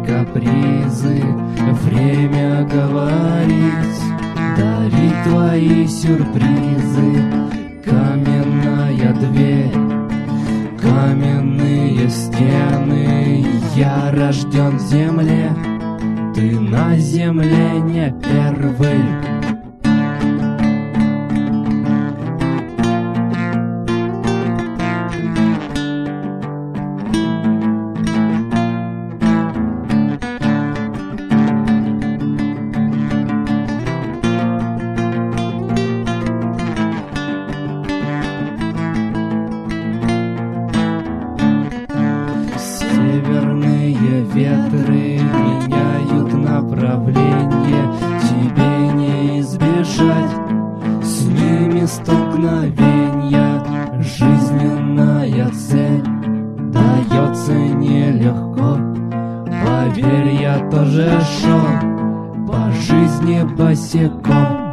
капризы. Время говорить, дарить твои сюрпризы. Каменная дверь, каменные стены. Я рожден в земле, ты на земле не первый. Северные ветры меняют направление, тебе не избежать с ними столкновения. Жизненная цель дается нелегко, поверь, я тоже шел по жизни босиком.